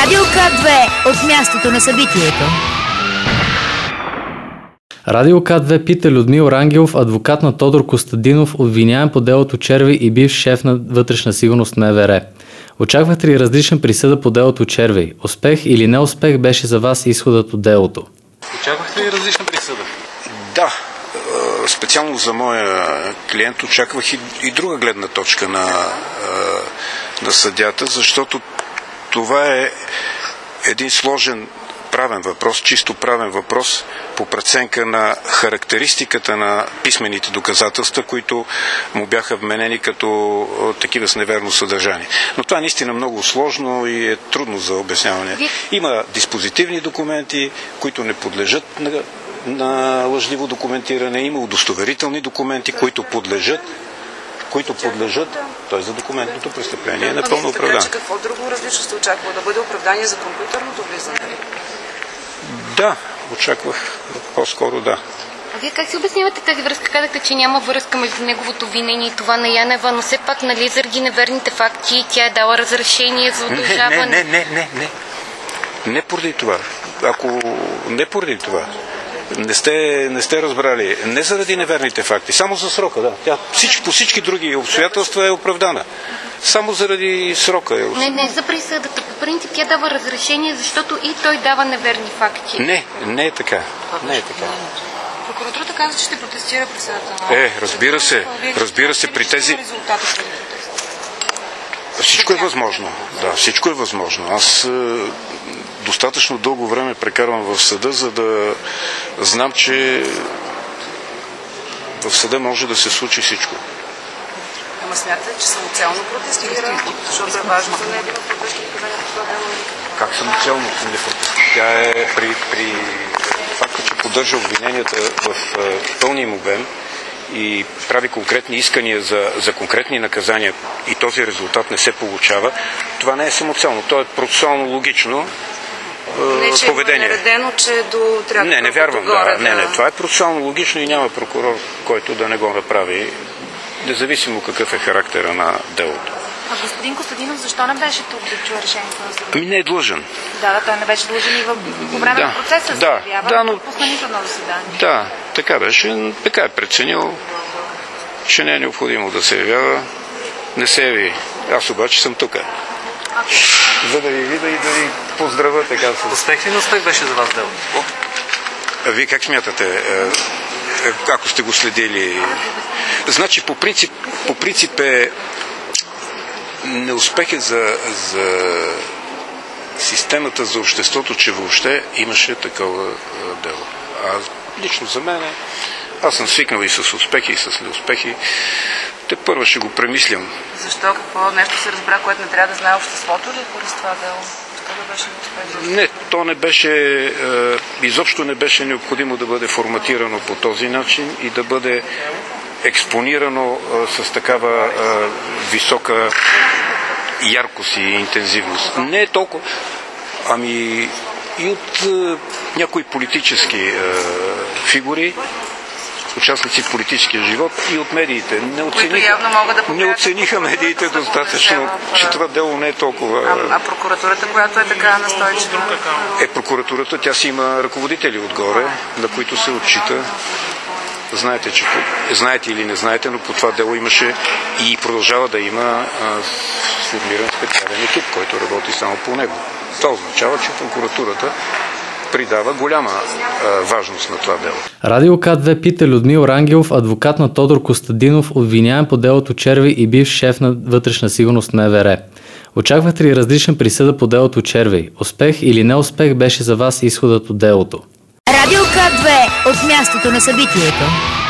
Радио К2 от мястото на събитието. Радио К2 пита Людмил Рангелов, адвокат на Тодор Костадинов, обвиняем по делото Червей и бивш шеф на вътрешна сигурност на МВР. Очаквахте ли различна присъда по делото Червей? Успех или неуспех беше за вас изходът от делото? Очаквахте ли различна присъда? Да, специално за моя клиент очаквах и друга гледна точка на съдята, защото това е един сложен правен въпрос, чисто правен въпрос по преценка на характеристиката на писмените доказателства, които му бяха вменени като такива с неверно съдържание. Но това е наистина много сложно и е трудно за обясняване. Има диспозитивни документи, които не подлежат на лъжливо документиране, има удостоверителни документи, които подлежат, т.е. за документното престъпление е напълно оправдано. Какво друго различно сте очаквало? Да бъде оправдание за компютърното влизане? Да, очаквах по-скоро да. А вие как си обяснявате тази връзка? Казахте, че няма връзка между неговото обвинение и това на Янева, но все пак, нали, заради неверните факти, тя е дала разрешение за удължаване. Не поради това. Не поради това. Не сте разбрали. Не заради неверните факти. Само за срока, да. Тя по всички други обстоятелства е оправдана. Само заради срока е оправдана. Не за присъдата. По принцип тя дава разрешение, защото и той дава неверни факти. Не е така. Не е така. Прокуратурата каза, че ще протестира присъдата. Разбира се, при тези... Всичко е възможно. Да, всичко е възможно. Аз достатъчно дълго време прекарвам в съда, за да знам, че в съда може да се случи всичко. Ама смятате, че самоцелно протестира, защото е важно за нея да има поддържки показания по това дело? Как самоцелно не протестира? Тя е при факта, че поддържа обвиненията в пълния им обем и прави конкретни искания за конкретни наказания и този резултат не се получава, това не е самоцелно. То е процесуално логично поведение. Не, че е наредено, че трябва не вярвам. Това е процесуално логично и няма прокурор, който да не го направи, независимо какъв е характера на делото. А господин Костадинов, защо не беше тук да чуе решението на съда? Не е длъжен. Да, той не беше длъжен и по време на процеса се явява, но пусна нито едно заседание. Да, така беше. Така е преценил, че не е необходимо да се явява. Не се яви. Аз обаче съм тук. За да ви видя и да ви поздравя така. Успех ли неуспех беше за вас дело? А вие как смятате, ако сте го следили? Значи по принцип е неуспех е за системата, за обществото, че въобще имаше такова дело. А лично за мен, аз съм свикнал и с успехи, и с неуспехи. Те първо ще го премислям. Защо? Какво нещо се разбра, което не трябва да знае обществото ли поради това дело? Защо да беше неуспех? Не, то не беше, изобщо не беше необходимо да бъде форматирано по този начин и да бъде експонирано с такава висока яркост и интензивност. Не е толкова, ами и от някои политически фигури, участници в политическия живот и от медиите. Не оцениха медиите достатъчно, че това дело не е толкова... А прокуратурата, която е така настойчива? Прокуратурата, тя си има ръководители отгоре, на които се отчита. Знаете или не знаете, но по това дело имаше и продължава да има сформиран специален екип, който работи само по него. Това означава, че прокуратурата придава голяма важност на това дело. Радио К2 пита Людмил Рангелов, адвокат на Тодор Костадинов, обвиняем по делото Червей и бивш шеф на вътрешна сигурност на МВР. Очаквахте ли различна присъда по делото Червей? Успех или неуспех беше за вас изходът от делото? Радио К2 от мястото на събитието.